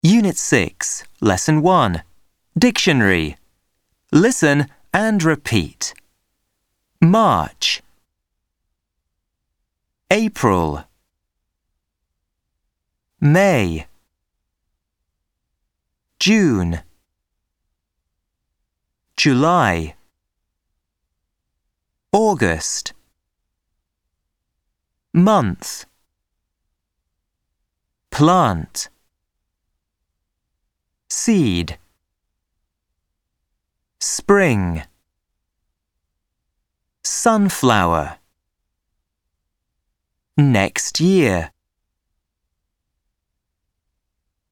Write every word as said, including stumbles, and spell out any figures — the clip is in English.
Unit six, Lesson one. Dictionary. Listen and repeat. March, April, May, June, July, August, month, plant, seed, spring, sunflower, next year.